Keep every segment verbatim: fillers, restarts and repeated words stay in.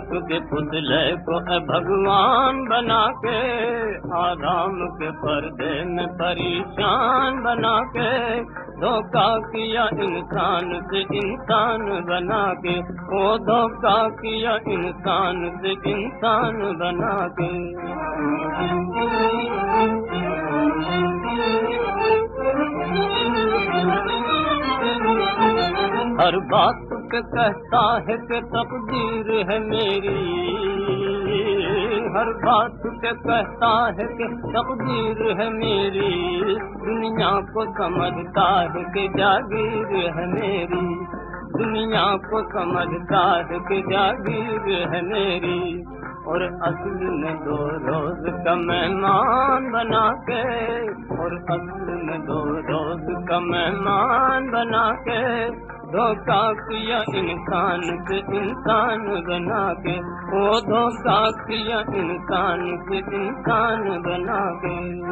خاک کے پتلے کو اے بھگوان بنا کے، آرام کے پردے میں پریشان بنا کے، دھوکہ کیا انسان سے انسان بنا کے، وہ دھوکہ کیا انسان سے انسان بنا کے۔ ہر بات پہ کہتا ہے کہ تقدیر ہے میری، ہر بات پہ کہتا ہے کہ تقدیر ہے میری، دنیا کو سمجھتا ہے کہ جاگیر ہے میری، دنیا کو سمجھتا ہے کہ جاگیر ہے میری، اور اصل میں دو روز کا مہمان بنا کے، اور اصل میں دو روز کا مہمان بنا کے، دھوکہ کیا انسان سے انسان بنا کے، وہ دھوکہ کیا انسان سے انسان بنا کے۔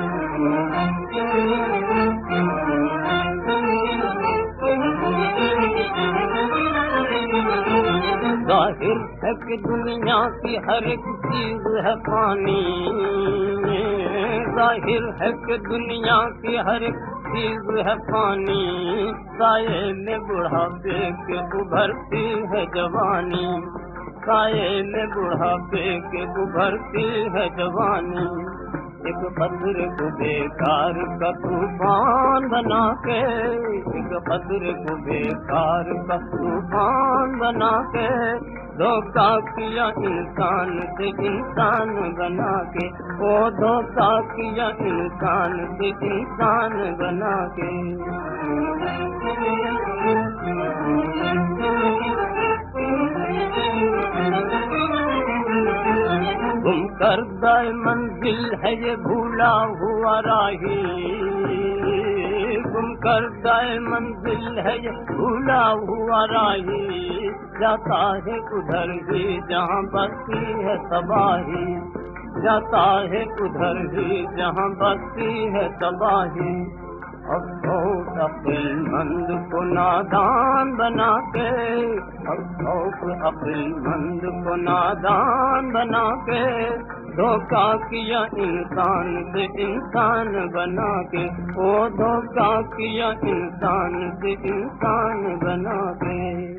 ظاہر ہے کہ دنیا کی ہر ایک چیز ہے فانی، ظاہر ہے کہ دنیا کی ہر ایک چیز ہے فانی، سائے میں بڑھاپے کے ابھرتی ہے جوانی، سائے میں بڑھاپے کے ابھرتی ہے جوانی، ایک قدر کو بیکار کا طوفان بنا کے، ایک قدر کو بیکار کا طوفان بنا کے، دھوکہ کیا انسان سے انسان بنا کے، وہ دھوکہ کیا انسان سے انسان بنا کے۔ گم کردہ منزل ہے یہ بھولا ہوا راہی، گم کردہ منزل ہے یہ بھولا ہوا راہی، جاتا ہے ادھر ہی جہاں بستی ہے تباہی، جاتا ہے ادھر ہی جہاں بستی ہے تباہی، افسوس عقل مند کو نادان بنا کے، افسوس عقل مند کو نادان بنا کے، دھوکہ کیا انسان سے انسان بنا کے، وہ دھوکہ کیا انسان سے انسان بنا کے۔